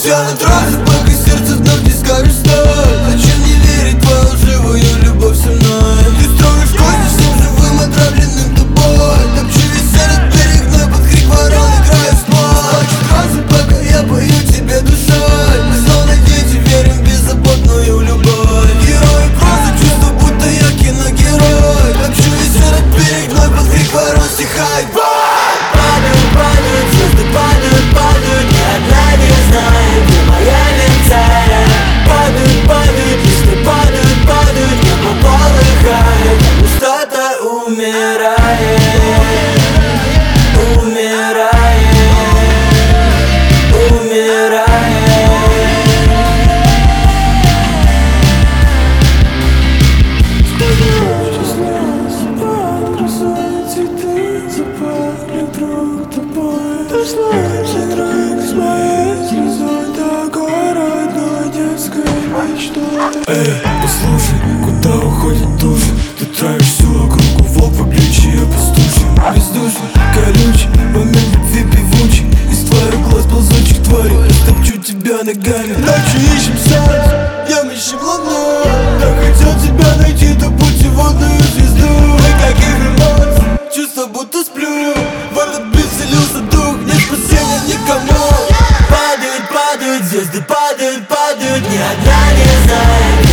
Все на трассе, пока сердце вновь не скажет стой. Зачем не верить в твою живую любовь со мной? Ты строишь кости всем живым, отравленным тобой. Топчу весь этот берег, но под крик ворон играю с мой. Трассы, пока я пою тебе душой. Мы словно дети, верим в беззаботную любовь. Герои просто чувство, будто я киногерой. Топчу весь этот берег, но под крик ворон стихает бой. Падают, падают, звезды падают, падают. Ни одна не знает, где моя летая. Падают, падают, листы падают, падают. Небо полыхает, что-то умирает. Умирает, умирает. Слышен трек с моей слезой, такой родной детской мечтой. Послушай, куда уходят души? Ты травишь всю округу, волк по плечи, я пастуший. Бездушный, колючий, момент любви певучий. Из твоих глаз ползучих тварей растопчу тебя ногами. Ночью ищем солнце, днем ищем луну. Так хотел тебя найти, то путеводную звезду. Никаких эмоций, чувство будто сплю. В этот бит вселился дух, нет спасения никому. Падают, падают, звезды падают, падают. Ни одна не знает,